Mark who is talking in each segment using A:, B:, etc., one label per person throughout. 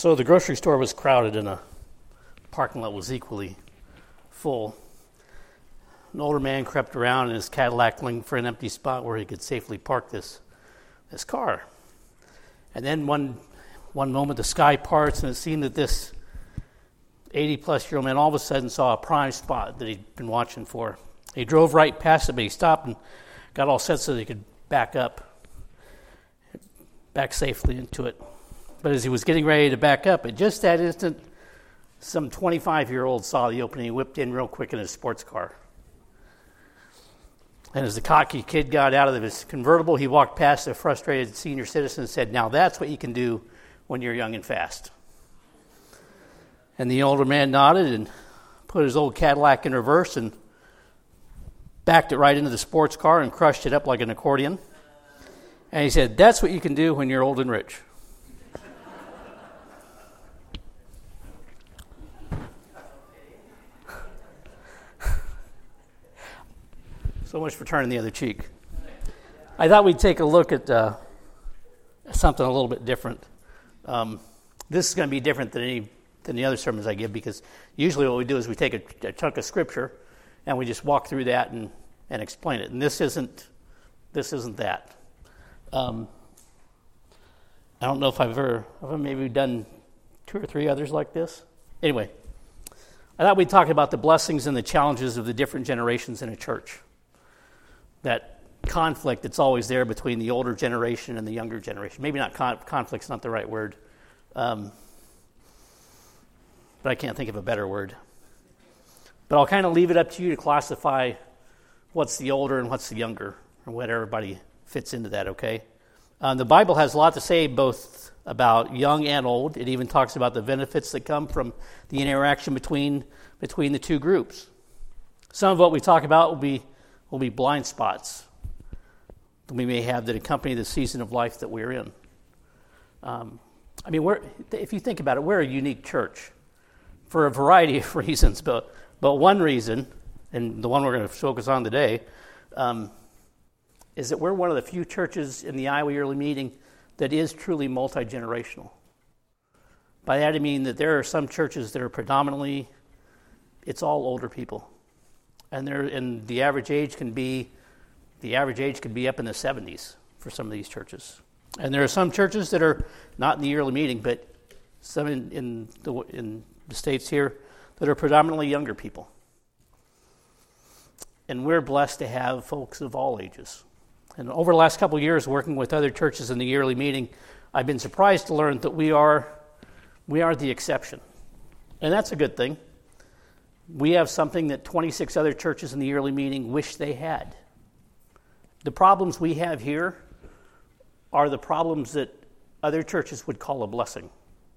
A: So the grocery store was crowded and a parking lot was equally full. An older man crept around in his Cadillac looking for an empty spot where he could safely park this car. And then one moment the sky parts and it seemed that this 80-plus-year-old man all of a sudden saw a prime spot that he'd been watching for. He drove right past it, but he stopped and got all set so that he could back safely into it. But as he was getting ready to back up, at just that instant, some 25-year-old saw the opening. He whipped in real quick in his sports car. And as the cocky kid got out of his convertible, he walked past the frustrated senior citizen and said, "Now that's what you can do when you're young and fast." And the older man nodded and put his old Cadillac in reverse and backed it right into the sports car and crushed it up like an accordion. And he said, "That's what you can do when you're old and rich." So much for turning the other cheek. I thought we'd take a look at something a little bit different. This is going to be different than the other sermons I give, because usually what we do is we take a chunk of scripture and we just walk through that and explain it. And this isn't that. I don't know if I've maybe done 2 or 3 others like this. Anyway, I thought we'd talk about the blessings and the challenges of the different generations in a church. That conflict that's always there between the older generation and the younger generation. Maybe not conflict's not the right word, but I can't think of a better word. But I'll kind of leave it up to you to classify what's the older and what's the younger, or what everybody fits into that, okay? The Bible has a lot to say both about young and old. It even talks about the benefits that come from the interaction between the two groups. Some of what we talk about will be blind spots that we may have that accompany the season of life that we're in. If you think about it, we're a unique church for a variety of reasons, but one reason, and the one we're going to focus on today, is that we're one of the few churches in the Iowa Yearly Meeting that is truly multi-generational. By that I mean that there are some churches that are predominantly, it's all older people. And the average age can be up in the 70s for some of these churches. And there are some churches that are not in the yearly meeting, but some in the states here that are predominantly younger people. And we're blessed to have folks of all ages. And over the last couple of years, working with other churches in the yearly meeting, I've been surprised to learn that we are the exception. And that's a good thing. We have something that 26 other churches in the yearly meeting wish they had. The problems we have here are the problems that other churches would call a blessing.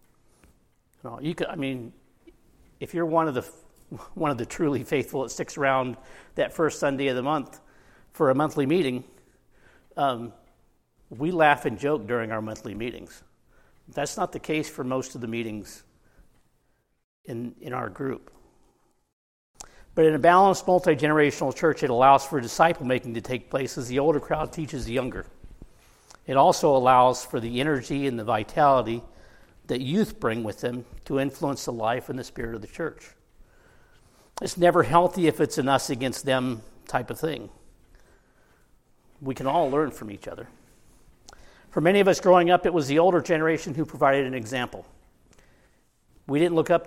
A: If you're one of the truly faithful that sticks around that first Sunday of the month for a monthly meeting, we laugh and joke during our monthly meetings. That's not the case for most of the meetings in our group. But in a balanced, multi-generational church, it allows for disciple-making to take place as the older crowd teaches the younger. It also allows for the energy and the vitality that youth bring with them to influence the life and the spirit of the church. It's never healthy if it's an us against them type of thing. We can all learn from each other. For many of us growing up, it was the older generation who provided an example. We didn't look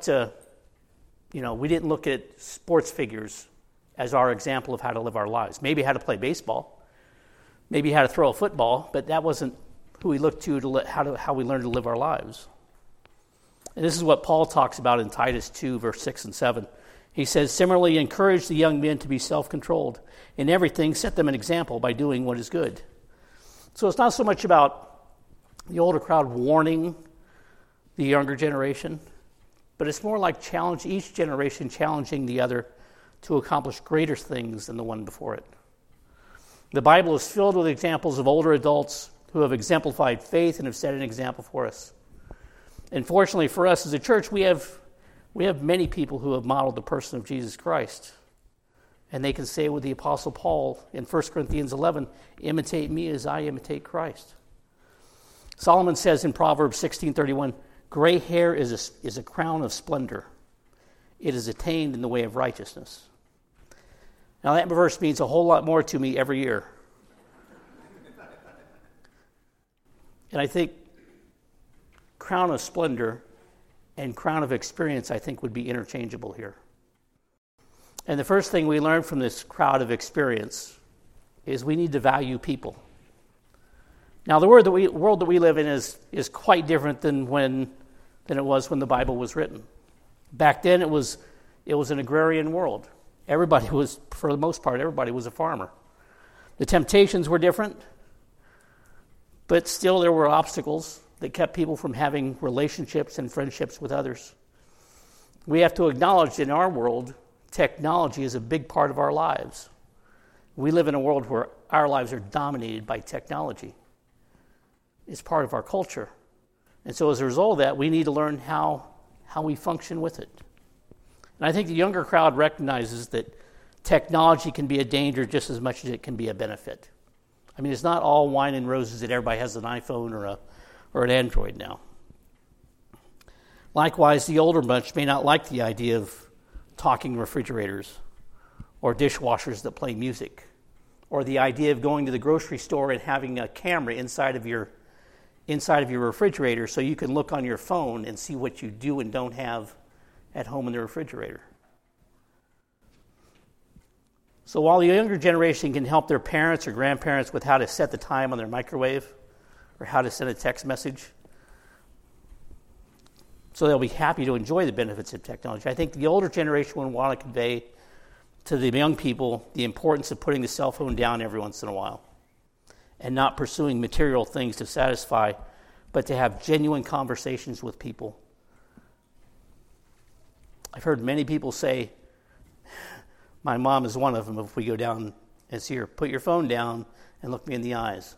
A: at sports figures as our example of how to live our lives. Maybe how to play baseball, maybe how to throw a football, but that wasn't who we looked to how we learned to live our lives. And this is what Paul talks about in Titus 2, verse 6 and 7. He says, "Similarly, encourage the young men to be self-controlled. In everything, set them an example by doing what is good." So it's not so much about the older crowd warning the younger generation, but it's more like each generation challenging the other to accomplish greater things than the one before it. The Bible is filled with examples of older adults who have exemplified faith and have set an example for us. And fortunately for us as a church, we have many people who have modeled the person of Jesus Christ. And they can say with the Apostle Paul in 1 Corinthians 11, "Imitate me as I imitate Christ." Solomon says in Proverbs 16:31, Gray hair is a crown of splendor. It is attained in the way of righteousness. Now that verse means a whole lot more to me every year. And I think crown of splendor and crown of experience, I think, would be interchangeable here. And the first thing we learn from this crowd of experience is we need to value people. Now, the world that we live in is quite different than it was when the Bible was written. Back then, it was an agrarian world. Everybody was, for the most part, everybody was a farmer. The temptations were different, but still there were obstacles that kept people from having relationships and friendships with others. We have to acknowledge that in our world, technology is a big part of our lives. We live in a world where our lives are dominated by technology. It's part of our culture. And so as a result of that, we need to learn how we function with it. And I think the younger crowd recognizes that technology can be a danger just as much as it can be a benefit. I mean, it's not all wine and roses that everybody has an iPhone or an Android now. Likewise, the older bunch may not like the idea of talking refrigerators or dishwashers that play music, or the idea of going to the grocery store and having a camera inside of your refrigerator so you can look on your phone and see what you do and don't have at home in the refrigerator. So while the younger generation can help their parents or grandparents with how to set the time on their microwave or how to send a text message, so they'll be happy to enjoy the benefits of technology, I think the older generation would want to convey to the young people the importance of putting the cell phone down every once in a while and not pursuing material things to satisfy, but to have genuine conversations with people. I've heard many people say, my mom is one of them, if we go down and see her, put your phone down and look me in the eyes.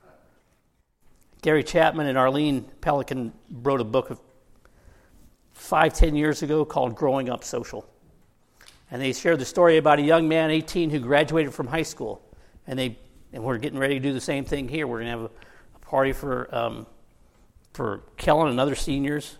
A: Gary Chapman and Arlene Pelican wrote a book 5-10 years ago called Growing Up Social. And they shared the story about a young man, 18, who graduated from high school. And we're getting ready to do the same thing here. We're going to have a party for Kellen and other seniors.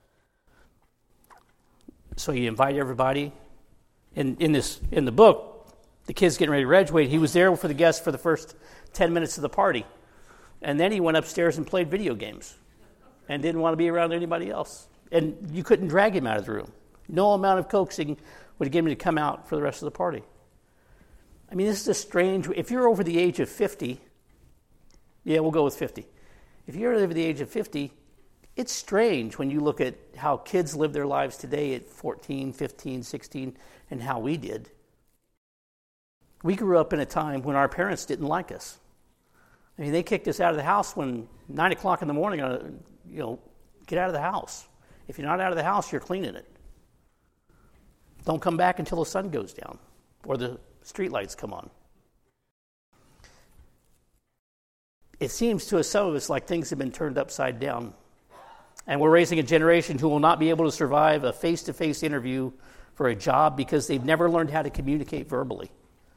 A: So you invite everybody. In the book, the kid's getting ready to graduate. He was there for the guests for the first 10 minutes of the party. And then he went upstairs and played video games and didn't want to be around anybody else. And you couldn't drag him out of the room. No amount of coaxing would get him to come out for the rest of the party. I mean, this is a strange... If you're over the age of 50, yeah, we'll go with 50. If you're over the age of 50, it's strange when you look at how kids live their lives today at 14, 15, 16, and how we did. We grew up in a time when our parents didn't like us. I mean, they kicked us out of the house when 9 o'clock in the morning, get out of the house. If you're not out of the house, you're cleaning it. Don't come back until the sun goes down or the street lights come on. It seems to some of us like things have been turned upside down. And we're raising a generation who will not be able to survive a face-to-face interview for a job because they've never learned how to communicate verbally.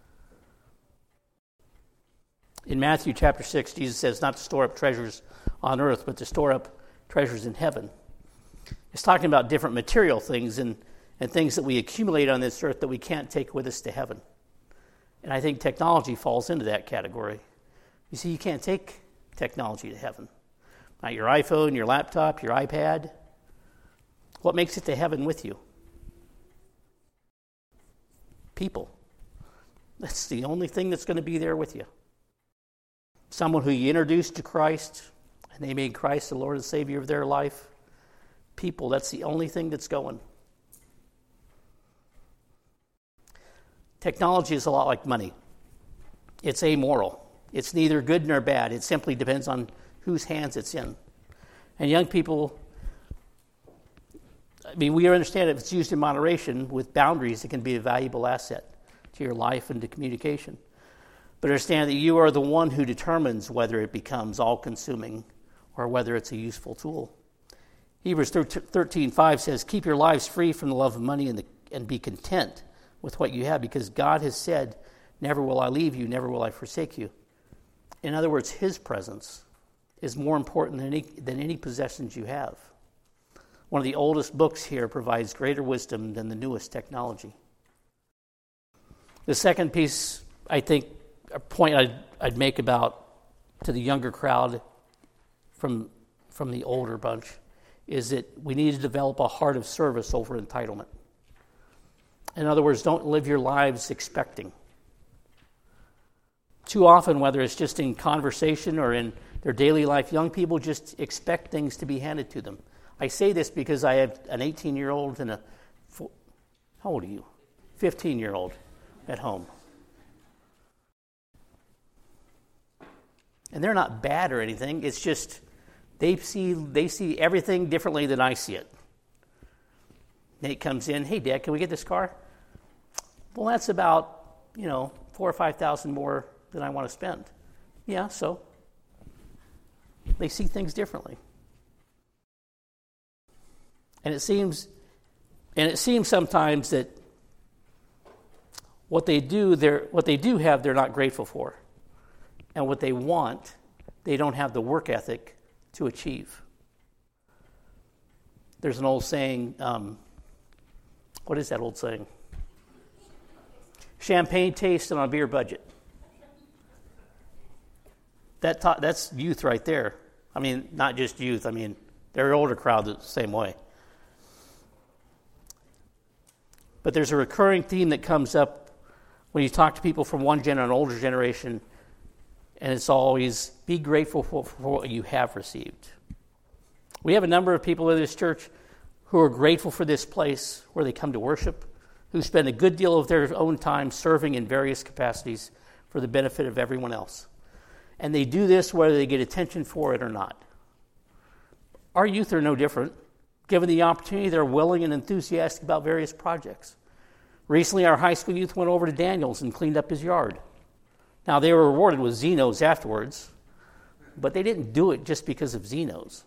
A: In Matthew chapter 6, Jesus says not to store up treasures on earth, but to store up treasures in heaven. It's talking about different material things and things that we accumulate on this earth that we can't take with us to heaven. And I think technology falls into that category. You see, you can't take technology to heaven. Not your iPhone, your laptop, your iPad. What makes it to heaven with you? People. That's the only thing that's going to be there with you. Someone who you introduced to Christ, and they made Christ the Lord and Savior of their life. People, that's the only thing that's going. Technology is a lot like money. It's amoral. It's neither good nor bad. It simply depends on whose hands it's in. And young people, I mean, we understand if it's used in moderation with boundaries, it can be a valuable asset to your life and to communication. But understand that you are the one who determines whether it becomes all-consuming or whether it's a useful tool. Hebrews 13:5 says, keep your lives free from the love of money and be content with what you have, because God has said, never will I leave you, never will I forsake you. In other words, his presence is more important than any possessions you have. One of the oldest books here provides greater wisdom than the newest technology. The second piece, I think, a point I'd make about to the younger crowd from the older bunch is that we need to develop a heart of service over entitlement. In other words, don't live your lives expecting. Too often, whether it's just in conversation or in their daily life, young people just expect things to be handed to them. I say this because I have an 18-year-old and how old are you? 15-year-old at home. And they're not bad or anything. It's just they see everything differently than I see it. Nate comes in, hey, Dad, can we get this car? Well, that's about, $4,000 or $5,000 more than I want to spend. Yeah, so they see things differently. And it seems sometimes that what they do have, they're not grateful for. And what they want, they don't have the work ethic to achieve. There's an old saying, what is that old saying? Champagne taste on a beer budget. That's youth right there. I mean, not just youth. I mean, their older crowd the same way. But there's a recurring theme that comes up when you talk to people from an older generation, and it's always, be grateful for what you have received. We have a number of people in this church who are grateful for this place where they come to worship, who spend a good deal of their own time serving in various capacities for the benefit of everyone else. And they do this whether they get attention for it or not. Our youth are no different. Given the opportunity, they're willing and enthusiastic about various projects. Recently, our high school youth went over to Daniels and cleaned up his yard. Now, they were rewarded with Zenos afterwards, but they didn't do it just because of Zenos.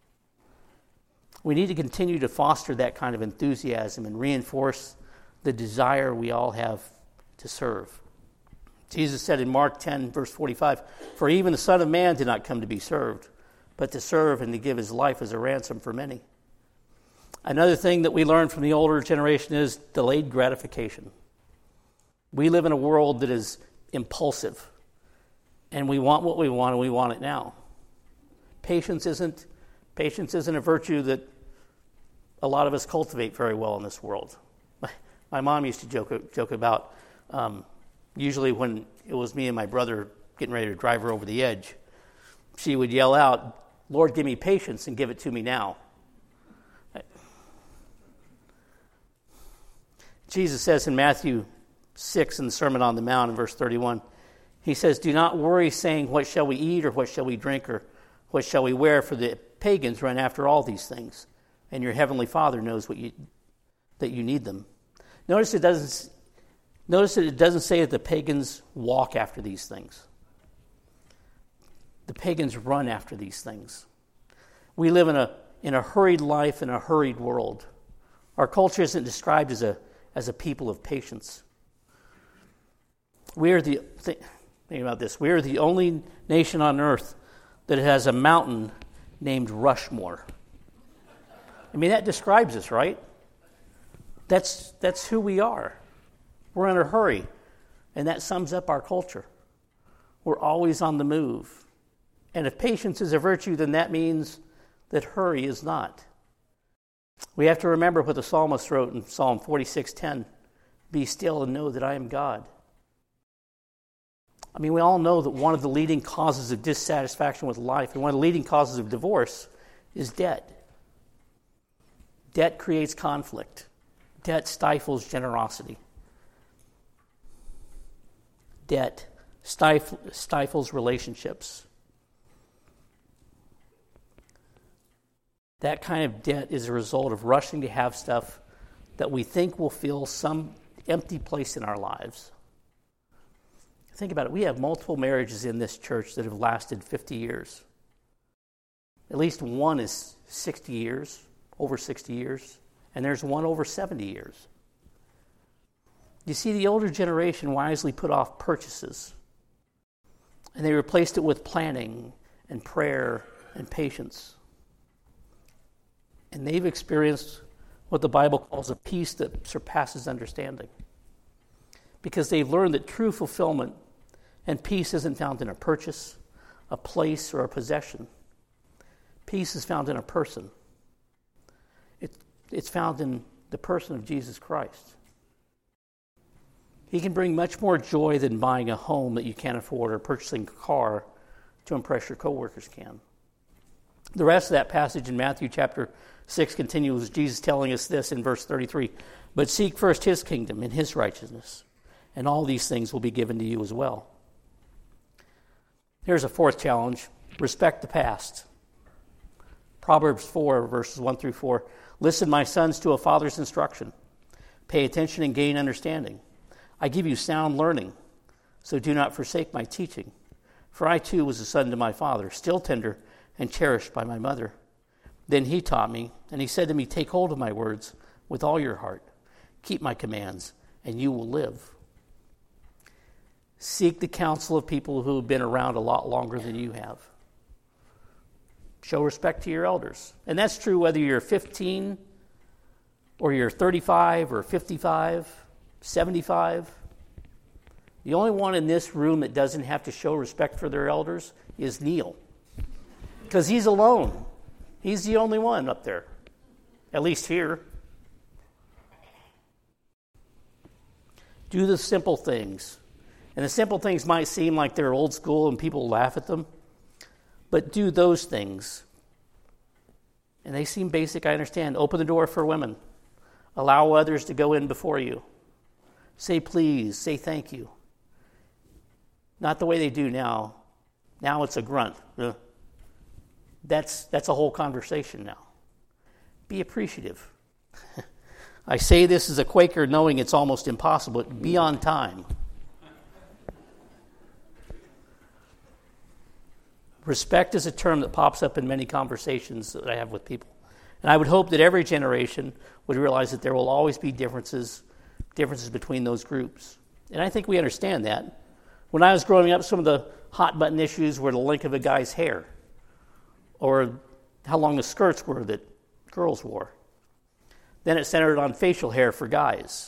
A: We need to continue to foster that kind of enthusiasm and reinforce the desire we all have to serve. Jesus said in Mark 10, verse 45, "For even the Son of Man did not come to be served, but to serve and to give his life as a ransom for many." Another thing that we learned from the older generation is delayed gratification. We live in a world that is impulsive, and we want what we want, and we want it now. Patience isn't a virtue that a lot of us cultivate very well in this world. My mom used to joke about usually when it was me and my brother getting ready to drive her over the edge, she would yell out, "Lord, give me patience and give it to me now." Jesus says in Matthew 6 in the Sermon on the Mount in verse 31, he says, "Do not worry saying, what shall we eat or what shall we drink or what shall we wear? For the pagans run after all these things, and your heavenly Father knows that you need them." Notice that it doesn't say that the pagans walk after these things. The pagans run after these things. We live in a hurried life in a hurried world. Our culture isn't described as a people of patience. Think about this. We are the only nation on earth that has a mountain named Rushmore. I mean, that describes us, right? That's who we are. We're in a hurry, and that sums up our culture. We're always on the move. And if patience is a virtue, then that means that hurry is not. We have to remember what the psalmist wrote in Psalm 46:10, "Be still and know that I am God." I mean, we all know that one of the leading causes of dissatisfaction with life and one of the leading causes of divorce is debt. Debt creates conflict. Debt stifles generosity. Debt stifles relationships. That kind of debt is a result of rushing to have stuff that we think will fill some empty place in our lives. Think about it. We have multiple marriages in this church that have lasted 50 years. At least one is 60 years, over 60 years, and there's one over 70 years. You see, the older generation wisely put off purchases, and they replaced it with planning and prayer and patience. And they've experienced what the Bible calls a peace that surpasses understanding. Because they've learned that true fulfillment and peace isn't found in a purchase, a place, or a possession. Peace is found in a person. It's found in the person of Jesus Christ. He can bring much more joy than buying a home that you can't afford or purchasing a car to impress your coworkers can. The rest of that passage in Matthew chapter 6 continues, Jesus telling us this in verse 33, "But seek first his kingdom and his righteousness, and all these things will be given to you as well." Here's a fourth challenge: respect the past. Proverbs 4, verses 1 through 4. "Listen, my sons, to a father's instruction. Pay attention and gain understanding. I give you sound learning, so do not forsake my teaching. For I too was a son to my father, still tender and cherished by my mother. Then he taught me, and he said to me, take hold of my words with all your heart. Keep my commands, and you will live." Seek the counsel of people who have been around a lot longer than you have. Show respect to your elders. And that's true whether you're 15 or you're 35 or 55, 75. The only one in this room that doesn't have to show respect for their elders is Neil. Because he's alone. He's the only one up there, at least here. Do the simple things. And the simple things might seem like they're old school and people laugh at them, but do those things. And they seem basic, I understand. Open the door for women. Allow others to go in before you. Say please, say thank you. Not the way they do now. Now it's a grunt. That's a whole conversation now. Be appreciative. I say this as a Quaker knowing it's almost impossible. Be on time. Respect is a term that pops up in many conversations that I have with people. And I would hope that every generation would realize that there will always be differences between those groups. And I think we understand that. When I was growing up, some of the hot button issues were the length of a guy's hair or how long the skirts were that girls wore. Then it centered on facial hair for guys.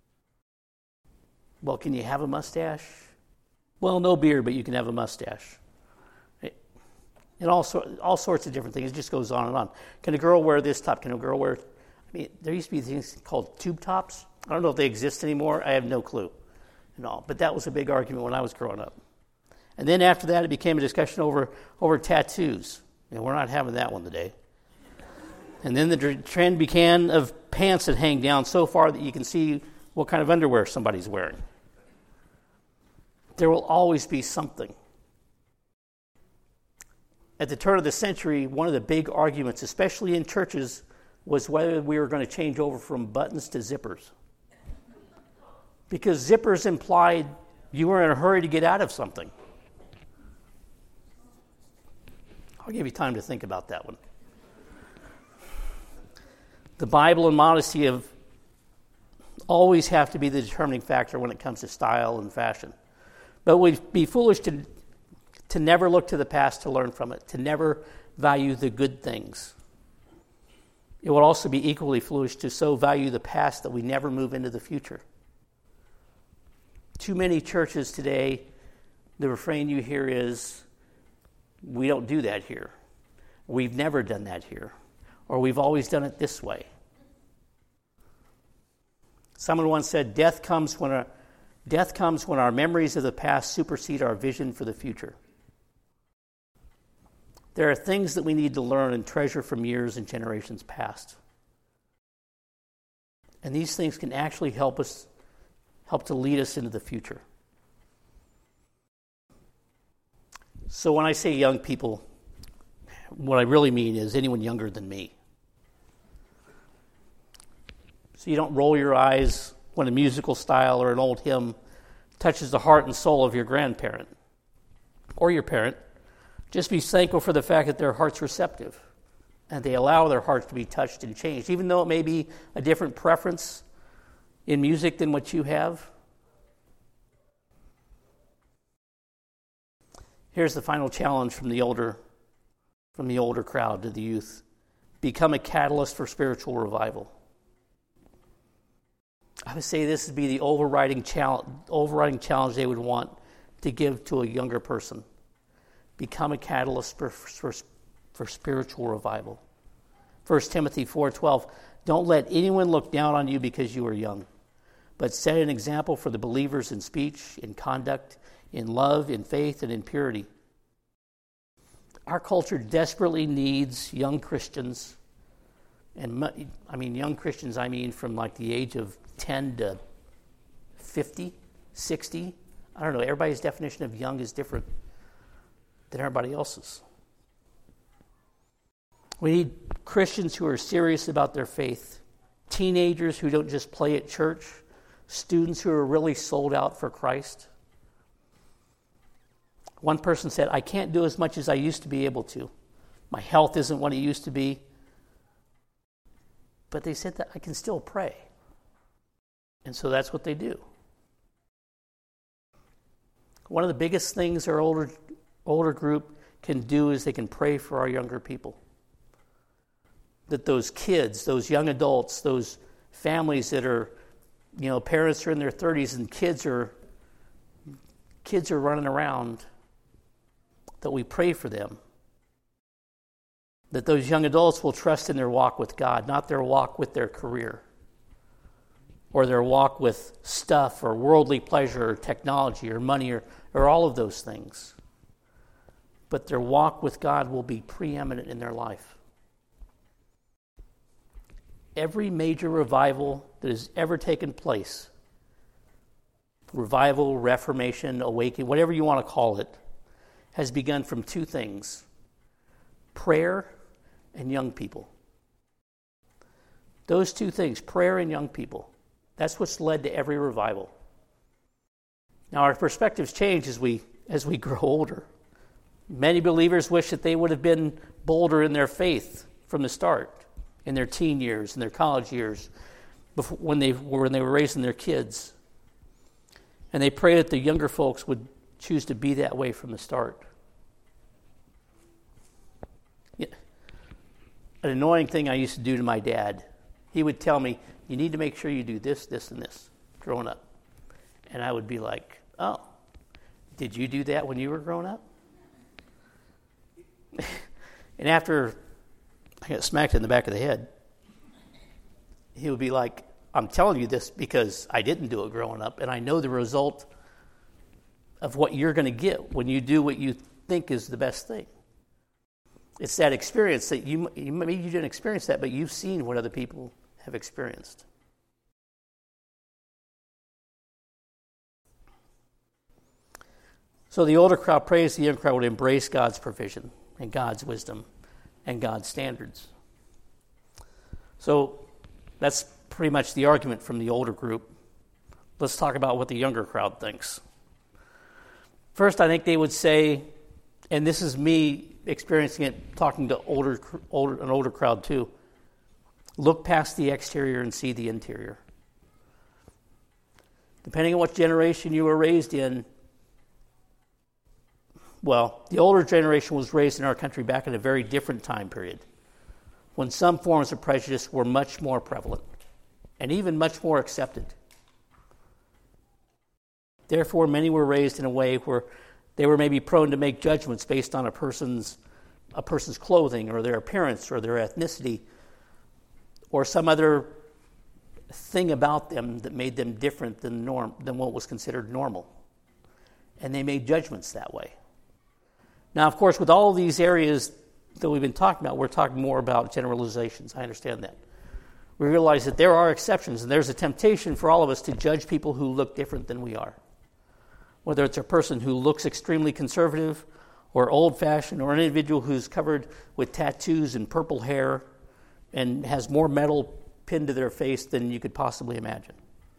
A: Well, can you have a mustache? Well, no beard, but you can have a mustache. And all sorts of different things. It just goes on and on. Can a girl wear this top? Can a girl wear... there used to be things called tube tops. I don't know if they exist anymore. I have no clue. But that was a big argument when I was growing up. And then after that, it became a discussion over tattoos. And we're not having that one today. And then the trend began of pants that hang down so far that you can see what kind of underwear somebody's wearing. There will always be something. At the turn of the century, one of the big arguments, especially in churches, was whether we were going to change over from buttons to zippers. Because zippers implied you were in a hurry to get out of something. I'll give you time to think about that one. The Bible and modesty always have to be the determining factor when it comes to style and fashion. But we'd be foolish to never look to the past to learn from it, to never value the good things. It would also be equally foolish to so value the past that we never move into the future. Too many churches today, the refrain you hear is, we don't do that here. We've never done that here. Or we've always done it this way. Someone once said, death comes when our memories of the past supersede our vision for the future. There are things that we need to learn and treasure from years and generations past. And these things can actually help to lead us into the future. So when I say young people, what I really mean is anyone younger than me. So you don't roll your eyes when a musical style or an old hymn touches the heart and soul of your grandparent or your parent. Just be thankful for the fact that their heart's receptive and they allow their hearts to be touched and changed, even though it may be a different preference in music than what you have. Here's the final challenge from the older crowd to the youth. become a catalyst for spiritual revival. I would say this would be the overriding challenge they would want to give to a younger person. Become a catalyst for spiritual revival. 1 Timothy 4:12, don't let anyone look down on you because you are young, but set an example for the believers in speech, in conduct, in love, in faith, and in purity. Our culture desperately needs young Christians, and young Christians, from like the age of 10 to 50, 60. I don't know, everybody's definition of young is different than everybody else's. We need Christians who are serious about their faith, teenagers who don't just play at church, students who are really sold out for Christ. One person said, I can't do as much as I used to be able to. My health isn't what it used to be. But they said that I can still pray. And so that's what they do. One of the biggest things our older group can do is they can pray for our younger people. That those kids, those young adults, those families that are, parents are in their 30s and kids are running around, that we pray for them. That those young adults will trust in their walk with God, not their walk with their career, or their walk with stuff or worldly pleasure or technology or money or all of those things. But their walk with God will be preeminent in their life. Every major revival that has ever taken place, revival, reformation, awakening, whatever you want to call it, has begun from two things: prayer and young people. Those two things, prayer and young people, that's what's led to every revival. Now our perspectives change as we grow older. Many believers wish that they would have been bolder in their faith from the start, in their teen years, in their college years, when they were raising their kids. And they pray that the younger folks would choose to be that way from the start. An annoying thing I used to do to my dad, he would tell me, you need to make sure you do this, this, and this growing up. And I would be like, oh, did you do that when you were growing up? And after I got smacked in the back of the head, he would be like, I'm telling you this because I didn't do it growing up, and I know the result of what you're going to get when you do what you think is the best thing. It's that experience that maybe you didn't experience that, but you've seen what other people have experienced. So the older crowd prays, the young crowd would embrace God's provision and God's wisdom and God's standards. So that's pretty much the argument from the older group. Let's talk about what the younger crowd thinks. First, I think they would say, and this is me experiencing it, talking to an older crowd too, look past the exterior and see the interior. Depending on what generation you were raised in, well, the older generation was raised in our country back in a very different time period, when some forms of prejudice were much more prevalent and even much more accepted. Therefore, many were raised in a way where they were maybe prone to make judgments based on a person's clothing or their appearance or their ethnicity or some other thing about them that made them different than what was considered normal. And they made judgments that way. Now, of course, with all of these areas that we've been talking about, we're talking more about generalizations. I understand that. We realize that there are exceptions, and there's a temptation for all of us to judge people who look different than we are. Whether it's a person who looks extremely conservative or old-fashioned, or an individual who's covered with tattoos and purple hair and has more metal pinned to their face than you could possibly imagine.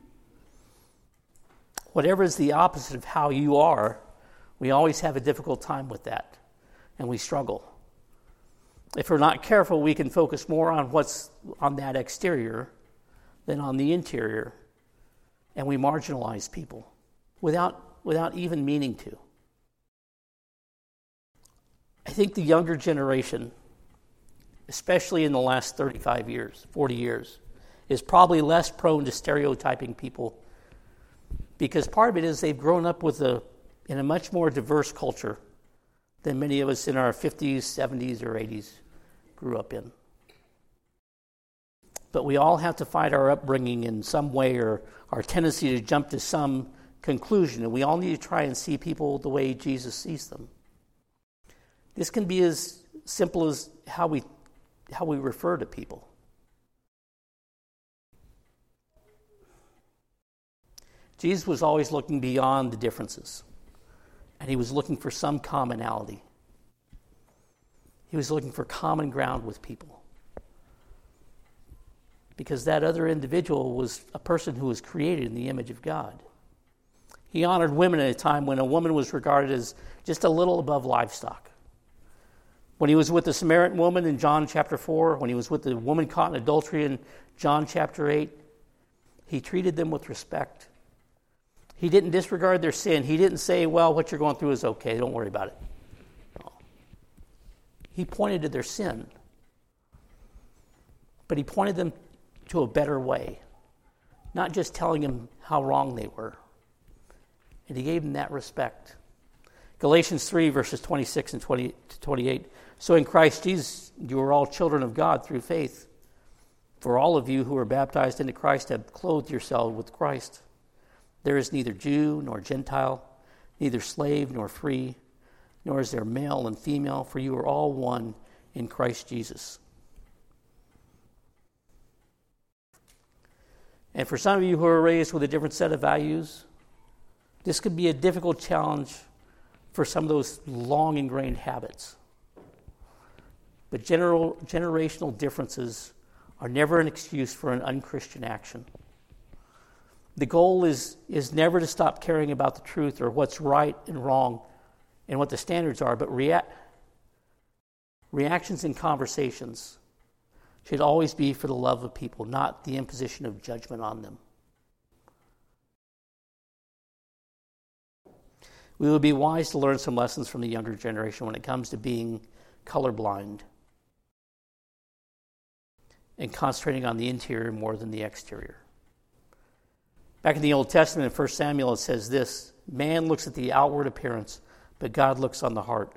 A: Whatever is the opposite of how you are, we always have a difficult time with that, and we struggle. If we're not careful, we can focus more on what's on that exterior than on the interior, and we marginalize people without even meaning to. I think the younger generation especially in the last 35 years, 40 years, is probably less prone to stereotyping people, because part of it is they've grown up in a much more diverse culture than many of us in our 50s, 70s, or 80s grew up in. But we all have to fight our upbringing in some way, or our tendency to jump to some conclusion, and we all need to try and see people the way Jesus sees them. This can be as simple as how we refer to people. Jesus was always looking beyond the differences, and he was looking for some commonality. He was looking for common ground with people, because that other individual was a person who was created in the image of God. He honored women at a time when a woman was regarded as just a little above livestock. When he was with the Samaritan woman in John chapter 4, when he was with the woman caught in adultery in John chapter 8, he treated them with respect. He didn't disregard their sin. He didn't say, well, what you're going through is okay, don't worry about it. No. He pointed to their sin, but he pointed them to a better way, not just telling them how wrong they were. And he gave them that respect. Galatians 3, verses 26 and 20 to 28. So in Christ Jesus, you are all children of God through faith. For all of you who are baptized into Christ have clothed yourselves with Christ. There is neither Jew nor Gentile, neither slave nor free, nor is there male and female, for you are all one in Christ Jesus. And for some of you who are raised with a different set of values, this could be a difficult challenge for some of those long ingrained habits. But generational differences are never an excuse for an unchristian action. The goal is never to stop caring about the truth or what's right and wrong and what the standards are, but reactions and conversations should always be for the love of people, not the imposition of judgment on them. We would be wise to learn some lessons from the younger generation when it comes to being colorblind and concentrating on the interior more than the exterior. Back in the Old Testament, in 1 Samuel, it says this: man looks at the outward appearance, but God looks on the heart.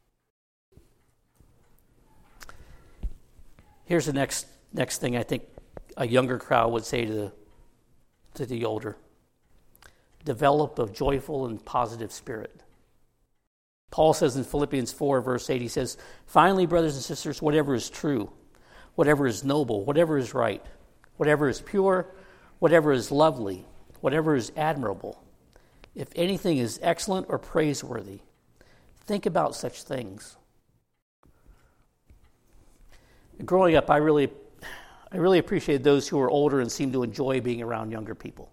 A: Here's the next thing I think a younger crowd would say to the older. Develop a joyful and positive spirit. Paul says in Philippians 4, verse 8, he says, finally, brothers and sisters, whatever is true, whatever is noble, whatever is right, whatever is pure, whatever is lovely, whatever is admirable, if anything is excellent or praiseworthy, think about such things. Growing up, I really appreciated those who were older and seemed to enjoy being around younger people.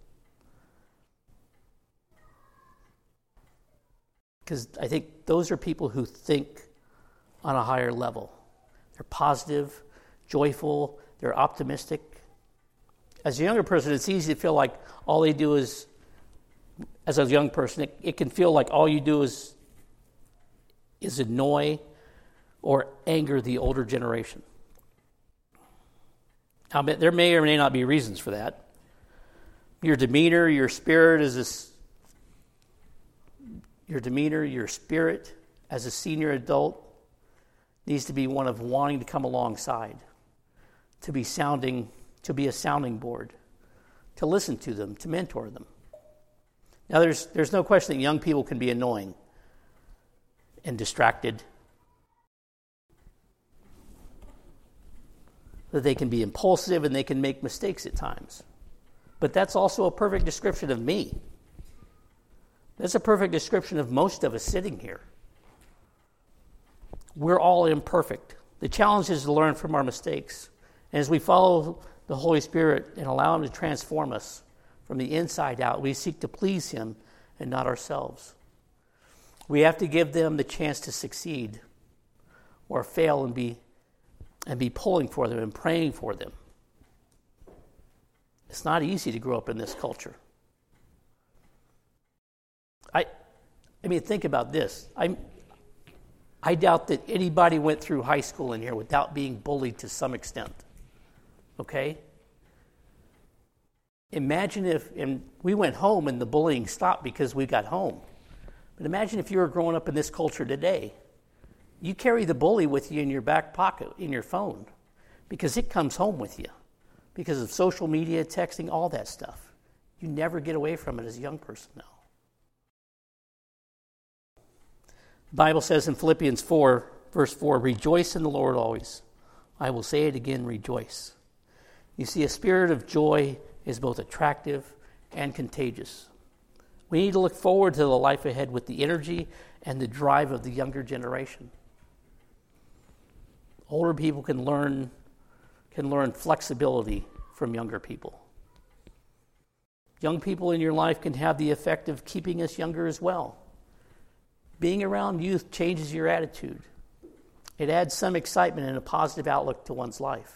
A: Because I think those are people who think on a higher level. They're positive, joyful, they're optimistic. As a younger person, it's easy to feel like all they do is, as a young person, it can feel like all you do is annoy or anger the older generation. Now, there may or may not be reasons for that. Your demeanor, your spirit as a senior adult needs to be one of wanting to come alongside, to be a sounding board, to listen to them, to mentor them. Now, there's no question that young people can be annoying and distracted, that they can be impulsive and they can make mistakes at times. But that's also a perfect description of me. That's a perfect description of most of us sitting here. We're all imperfect. The challenge is to learn from our mistakes. And as we follow the Holy Spirit and allow Him to transform us from the inside out, we seek to please Him and not ourselves. We have to give them the chance to succeed or fail and be pulling for them and praying for them. It's not easy to grow up in this culture. I mean, think about this. I doubt that anybody went through high school in here without being bullied to some extent. Okay? Imagine and we went home and the bullying stopped because we got home. But imagine if you were growing up in this culture today. You carry the bully with you in your back pocket, in your phone, because it comes home with you because of social media, texting, all that stuff. You never get away from it as a young person now. The Bible says in Philippians 4, verse 4, rejoice in the Lord always. I will say it again, rejoice. You see, a spirit of joy is both attractive and contagious. We need to look forward to the life ahead with the energy and the drive of the younger generation. Older people can learn flexibility from younger people. Young people in your life can have the effect of keeping us younger as well. Being around youth changes your attitude. It adds some excitement and a positive outlook to one's life.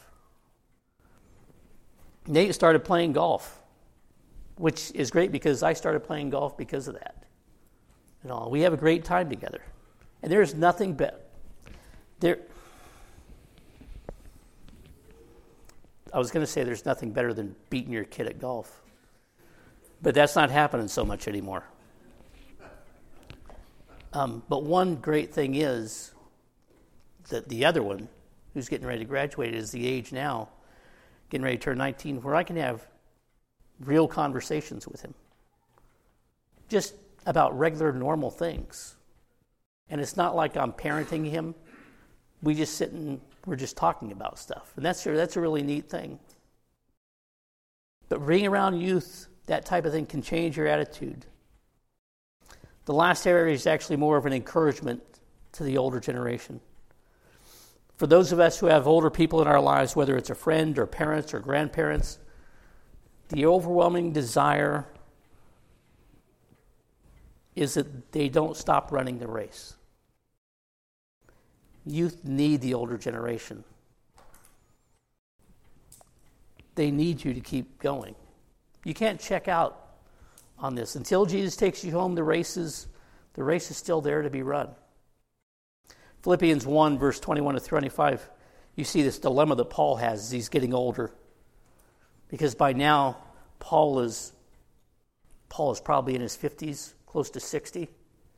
A: Nate started playing golf, which is great because I started playing golf because of that. And all. We have a great time together. And there's nothing better. I was going to say there's nothing better than beating your kid at golf. But that's not happening so much anymore. But one great thing is that the other one, who's getting ready to graduate, is the age now, getting ready to turn 19, where I can have real conversations with him. Just about regular, normal things. And it's not like I'm parenting him. We just sit and we're just talking about stuff. And that's a really neat thing. But being around youth, that type of thing can change your attitude. The last area is actually more of an encouragement to the older generation. For those of us who have older people in our lives, whether it's a friend or parents or grandparents, the overwhelming desire is that they don't stop running the race. Youth need the older generation. They need you to keep going. You can't check out on this. Until Jesus takes you home, the race is still there to be run. Philippians 1, verse 21 to 25, you see this dilemma that Paul has as he's getting older. Because by now, Paul is probably in his 50s, close to 60.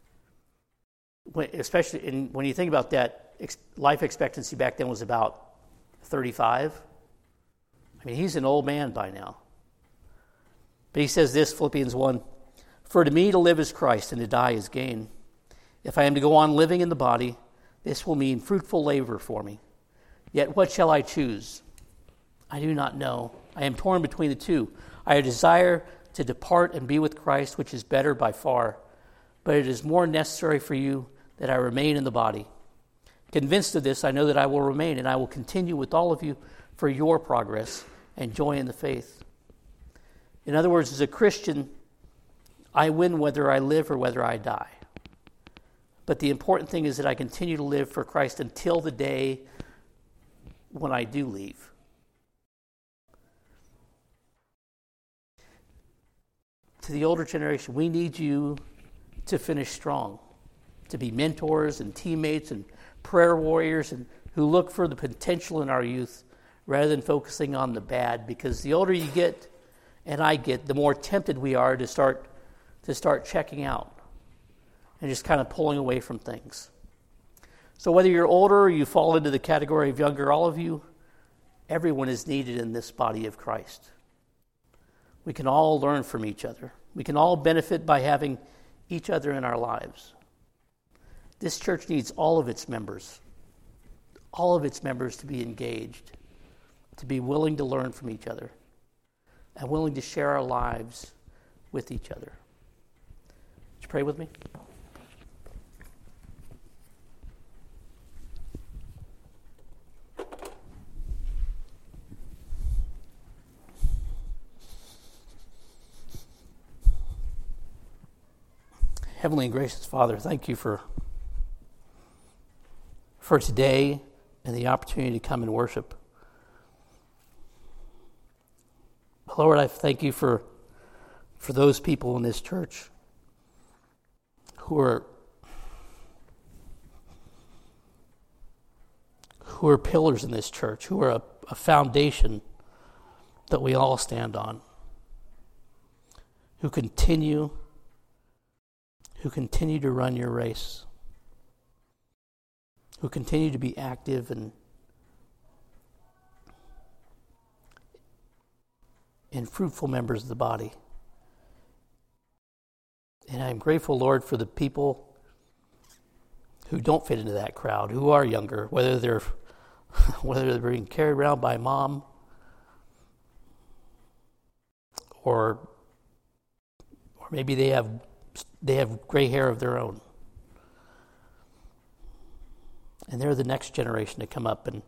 A: Especially when you think about that, life expectancy back then was about 35. I mean, he's an old man by now. But he says this, Philippians 1, for to me to live is Christ and to die is gain. If I am to go on living in the body, this will mean fruitful labor for me. Yet what shall I choose? I do not know. I am torn between the two. I desire to depart and be with Christ, which is better by far. But it is more necessary for you that I remain in the body. Convinced of this, I know that I will remain, and I will continue with all of you for your progress and joy in the faith. In other words, as a Christian, I win whether I live or whether I die. But the important thing is that I continue to live for Christ until the day when I do leave. To the older generation, we need you to finish strong, to be mentors and teammates and prayer warriors and who look for the potential in our youth rather than focusing on the bad, because the older you get and I get, the more tempted we are to start checking out and just kind of pulling away from things. So whether you're older or you fall into the category of younger, all of you, everyone is needed in this body of Christ. We can all learn from each other. We can all benefit by having each other in our lives. This church needs all of its members to be engaged, to be willing to learn from each other, and willing to share our lives with each other. Would you pray with me? Heavenly and gracious Father, thank you for today and the opportunity to come and worship. Lord, I thank you for those people in this church who are who are pillars in this church, who are a foundation that we all stand on, who continue to run your race, who continue to be active and fruitful members of the body. And I'm grateful, Lord, for the people who don't fit into that crowd, who are younger, whether they're being carried around by mom or maybe they have gray hair of their own. And they're the next generation to come up and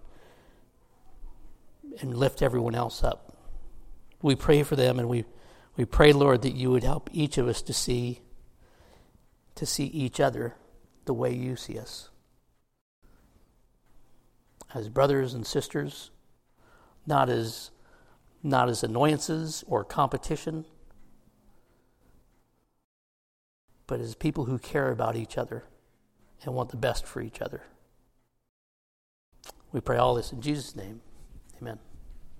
A: lift everyone else up. We pray for them, and we pray, Lord, that you would help each of us to see each other the way you see us. As brothers and sisters, not as annoyances or competition, but as people who care about each other and want the best for each other. We pray all this in Jesus' name. Amen.